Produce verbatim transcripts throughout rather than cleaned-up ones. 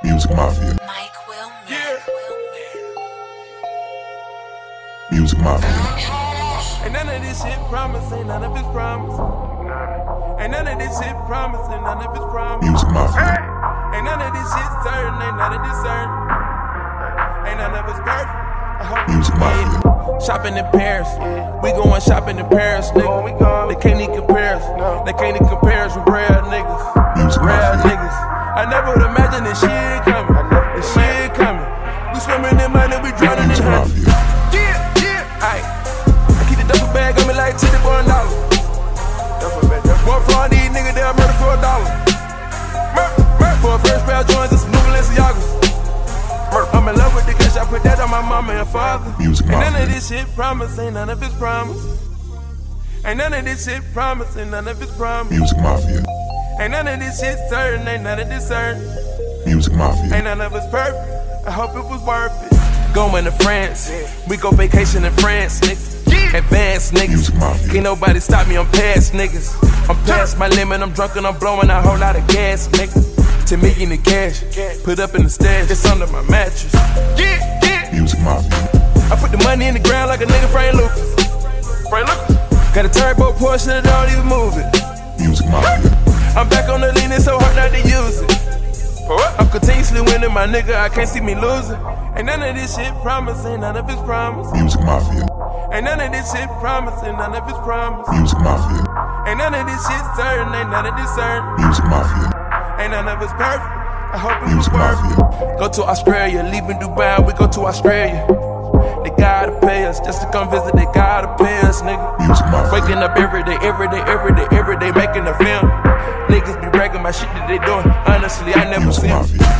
Music Mafia. Mike Wilmer. Yeah. Music Mafia. Ain't none of this shit promise, ain't none of it's promise. Ain't none of this shit promise, ain't none of it's promise. Music Mafia. Ain't none of this shit certain, ain't none of this certain. Ain't none of it's perfect. I hope Music Mafia. Shopping in Paris, we going shopping in Paris, nigga. They can't even compare us. They can't even compare us with real niggas. Music Real Mafia. niggas. I never would imagine this shit coming. This shit coming. We swimming in money, we drowning in Music honey. Mafia. Yeah, yeah. Aight. I keep the duffel bag on me like titty for a dollar. One for all these niggas, they'll murder for a dollar. Murder, murder. For a first pair of joints and some new Balenciagas. I'm in love with the cash, I put that on my mama and father. Music Ain't none Mafia. of this shit promise, ain't none of it's promise. Ain't none of this shit promise, ain't none of it's promise. Music Mafia. Ain't none of this shit certain, ain't none of this certain. Music Mafia. Ain't none of it's perfect, I hope it was worth it. Going to France, we go vacation in France, nigga. Advanced niggas, Music Mafia. can't nobody stop me, I'm past niggas. I'm past my limit, I'm drunk and I'm blowing a whole lot of gas, nigga. ten million in cash, put up in the stash, it's under my mattress. Yeah, yeah. Music Mafia. I put the money in the ground like a nigga Frank Lucas. Frank Lucas. Got a turbo Porsche that don't even move it. Music Mafia. I'm back on the lean, it's so hard not to use it. I'm continuously winning, my nigga, I can't see me losing. Ain't none of this shit promise, ain't none of it's promise. Music Mafia. Ain't none of this shit promise, ain't none of it's promise. Music Mafia. Ain't none of this shit certain, ain't none of this certain. Music Mafia. Ain't none of it's perfect, I hope it was Music worth it. Mafia. Go to Australia, leaving Dubai, we go to Australia. They gotta pay us just to come visit, they gotta pay us, nigga. Music Mafia. Waking up every day, every day, every day, every day, making a film. Niggas be bragging my shit that they doing. Honestly, I never Music see 'em. Mafia.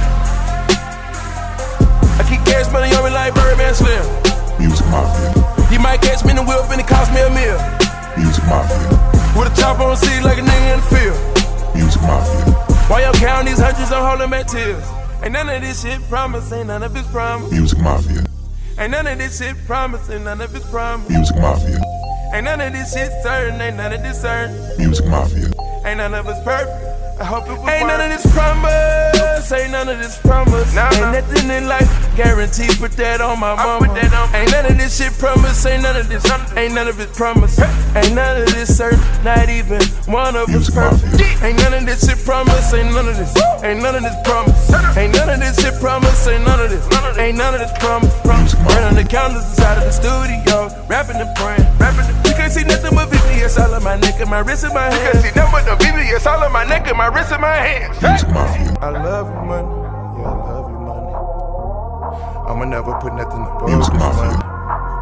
I keep cash money on me like Birdman Slim. Music Mafia. You might catch me in the whip and it cost me a meal. Music Mafia. With a top on the seat like a nigga in the field. Music Mafia. Why y'all counting these hundreds, I'm holding back tears. Ain't none of this shit promise, ain't none of it's promise. Music Mafia. Ain't none of this shit promise, ain't none of it's promise. Music Mafia. Ain't none of this shit certain, ain't none of this certain. Music Mafia. Ain't none of it's perfect, I hope it was Ain't none of this promise, ain't none of this promise. Nah, ain't nah. nothing in life guaranteed, put that on my mama. Put that on. Ain't none of this shit promise, ain't none of this, ain't none of it promise. Ain't none of this certain, not even one of us Music perfect. Mafia. Ain't none of this shit promise, ain't none of this, ain't none of this promise. Ain't none of this shit promise, ain't none of this, ain't none of this promise. Music Mafia. Burning the counters inside of the studio, rapping and praying, rapping. You can't see nothing but V V S all on my neck and my wrist and my hands. You can't see nothing but the V V S all on my neck and my wrist and my hands. Music Mafia. I love you, money. Yeah, I love you, money. I'ma never put nothing above Music this Mafia. money.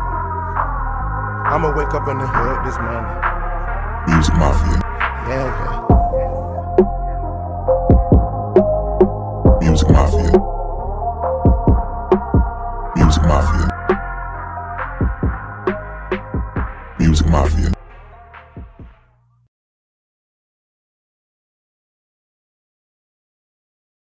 I'ma wake up in the hood this money. Music Mafia. Yeah, yeah. Music Mafia. Music Mafia. Music Mafia.